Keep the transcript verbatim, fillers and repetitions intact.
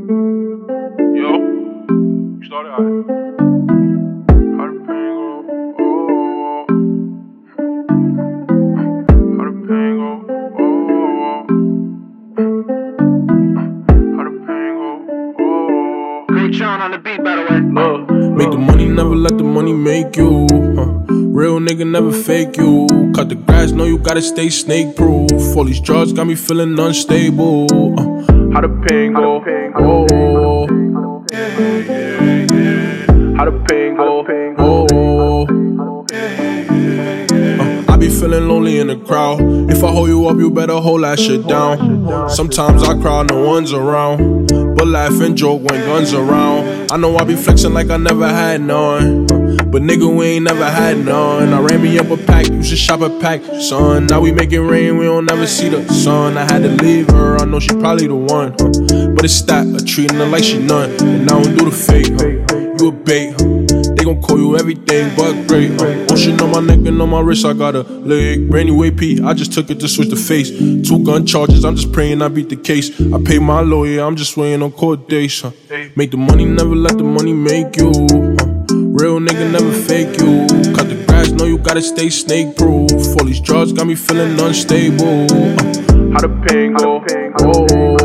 Yo, you started alright. How the pain go? Oh, how the pain go? Oh, how the pain go? Oh. Great Sean on the beat, by the way. Look, make the money, never let the money make you. Huh. Real nigga never fake you. Cut the grass, know you gotta stay snake proof. All these drugs got me feeling unstable. Uh, how the pain go? Oh, yeah, yeah, yeah. How the pain go? Oh, uh, I be feeling lonely in the crowd. If I hold you up, you better hold that shit down. Sometimes I cry, no one's around, but laugh and joke when guns around. I know I be flexing like I never had none, but nigga, we ain't never had none. I ran me up a pack, you should shop a pack, son. Now we make it rain, we don't never see the sun. I had to leave her, I know she probably the one, huh? But it's that, I treating her like she none, and I don't do the fake, huh? You a bait, huh? They gon' call you everything but great, huh? Ocean on my neck and on my wrist, I got a leg. Brand new A P, I just took it to switch the face. Two gun charges, I'm just praying I beat the case. I pay my lawyer, I'm just waiting on court dates, huh? Make the money, never let the money make you, huh? Real nigga never fake you. Cut the grass, know you gotta stay snake proof. All these drugs got me feeling unstable. Uh, how the pain go? Oh,